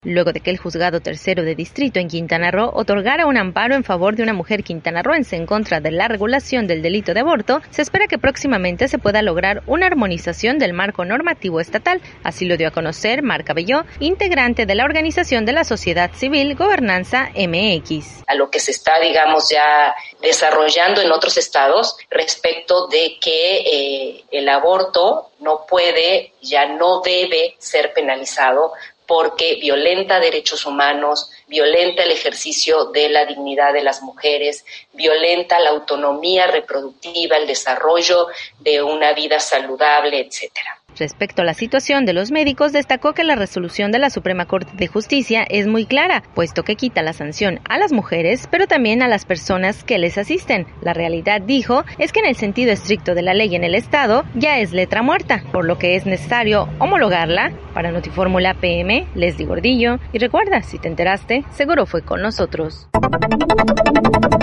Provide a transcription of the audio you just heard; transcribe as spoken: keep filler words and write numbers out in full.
luego de que el Juzgado Tercero de Distrito en Quintana Roo otorgara un amparo en favor de una mujer quintanarroense en contra de la regulación del delito de aborto. Se espera que próximamente se pueda lograr una armonización del marco normativo estatal. Así lo dio a conocer Mar Cabelló, integrante de la organización de la sociedad civil Gobernanza M X. A lo que se está, digamos, ya desarrollando en otros estados respecto de que eh, el aborto no puede, ya no debe ser penalizado porque violenta derechos humanos, violenta el ejercicio de la dignidad de las mujeres, violenta la autonomía reproductiva, el desarrollo de una vida saludable, etcétera. Respecto a la situación de los médicos, destacó que la resolución de la Suprema Corte de Justicia es muy clara, puesto que quita la sanción a las mujeres, pero también a las personas que les asisten. La realidad, dijo, es que en el sentido estricto de la ley en el Estado, ya es letra muerta, por lo que es necesario homologarla. Para Notifórmula P M, Leslie Gordillo. Y recuerda, si te enteraste, seguro fue con nosotros.